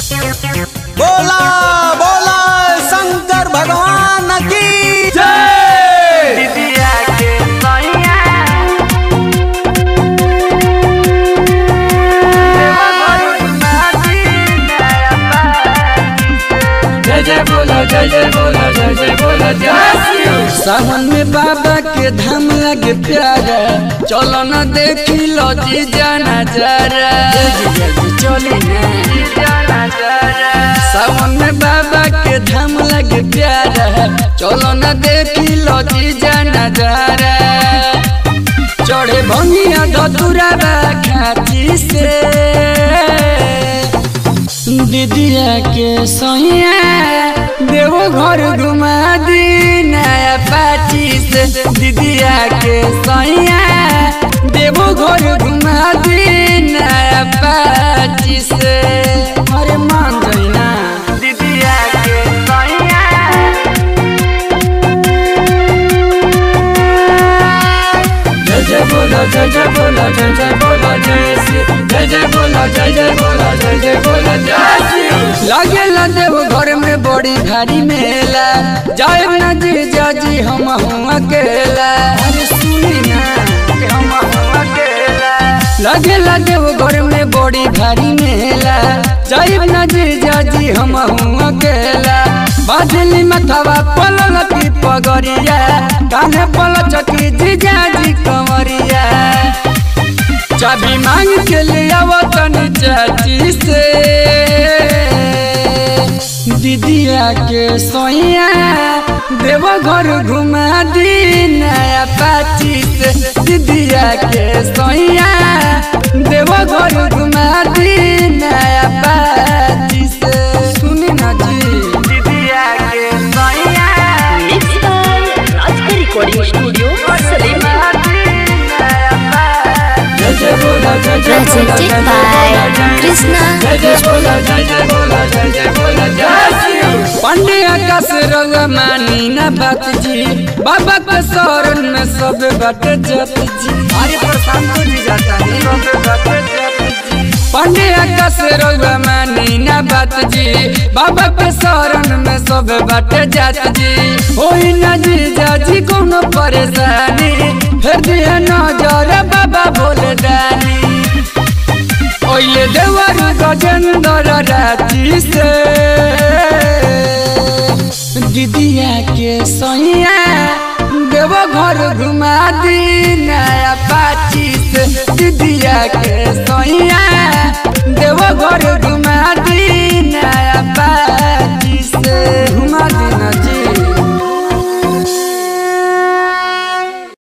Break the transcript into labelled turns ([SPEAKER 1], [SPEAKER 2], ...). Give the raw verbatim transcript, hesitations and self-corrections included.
[SPEAKER 1] बोला बोला शंकर भगवान की जय।
[SPEAKER 2] दीदिया के सैया जय जय बोला जय जय बोला जय जय बोला जय।
[SPEAKER 3] सावन में बाबा के धाम लगे प्यारा, चलो न देखी लो जीजा नजारा।
[SPEAKER 2] चली ना
[SPEAKER 3] सावन में बाबा के धाम लगे प्यारा, चलो न देखी लो जीजा नजारा। चढ़े भंगिया धतुरा खाची से दीदिया के सैया देवो घर घुमा दी नया पाची से। दीदिया के सैया देवो घर घुमा दी नया पाची से। अरे मान जाई ना
[SPEAKER 2] दीदिया के सैया
[SPEAKER 3] जय जय बोला जय जय बोला जय जय बोला जय श्री जय जय बोला जय जय बोला जय जय बोला जय श्री। लागेला देव घर में बड़ी भारी मेला, जाए न जीजा जी हम हूँ अकेला। अरे सुनी ना हम हूँ अकेला। लागेला देव घर में बड़ी भारी मेला, जाए न जीजा जी हम हूँ अकेला। बादली मथवा पलल की पगरिया, कान्हे पल चकी जीजा जी कमरिया। चाबी मांग के लिया वतन चाची से दीदिया के सैया देवो घर घुमा दी नया पाची से। दीदिया के सैया देवो घर घुमा दी नया पाची से। सुनी ना जी
[SPEAKER 2] दीदिया के सैया
[SPEAKER 4] Mixed by Rajka Recording Studio, Salem.
[SPEAKER 3] जय जय बोला जय जय बोला जय जय बोला जय
[SPEAKER 4] Krishna
[SPEAKER 3] जय जय बोला जय जय बोला जय जय बोला जय। पंडे आकाश रउआ मानी ना बात जी, बाबा के शरण में सब बट जत जी। अरे प्रशांत जी जाता है सब बट जत जी। पंडे आकाश रउआ मानी ना बात जी, बाबा के शरण में सब बट जात जी। होई ना जीजा जी कोनो परेशानी, फिर दिया नजर बाबा बोले डाली। ओले देवर गजेंद्र राती से दीदिया के सैया देवो घर घुमा दी नया पाची से। दीदिया के सैया देवो घर घुमा दी